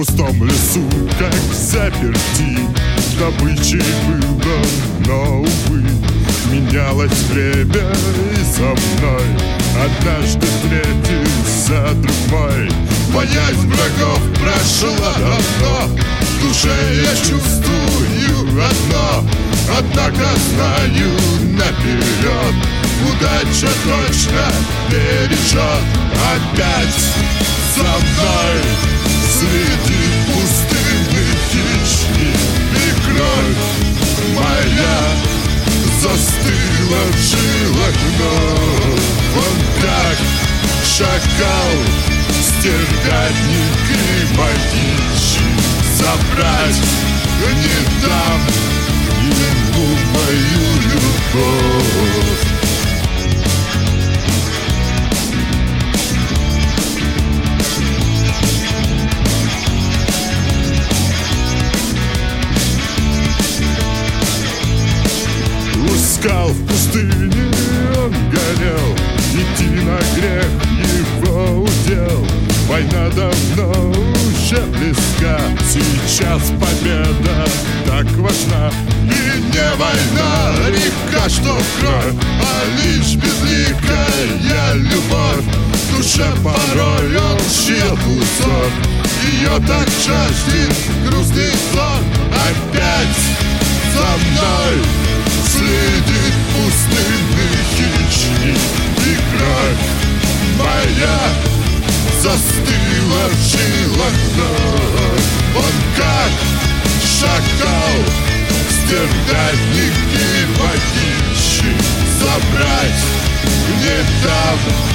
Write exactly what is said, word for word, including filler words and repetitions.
пустом лесу, как заперти, добычей было, но, увы, менялось время, и со мной однажды встретился друг мой. Боязнь врагов прошла давно, в душе я чувствую одно, однако знаю наперед, удача точно бережет. Опять за мной среди пустыни хищник, и кровь моя застыла в жилах, но он как шакал, стервятник и могильщик, забрать не дам ему мою любовь. Скал в пустыне он гонял, идти на грех его удел. Война давно уже близка, сейчас победа так важна. И не война река, что кровь, а лишь безликая любовь. В душе порой он чьет узор, ее так жаждет грустный сон. Опять за мной следит пустынный хищник, и кровь моя застыла в жилах, но он как шакал, стервятник и могильщик, забрать не дам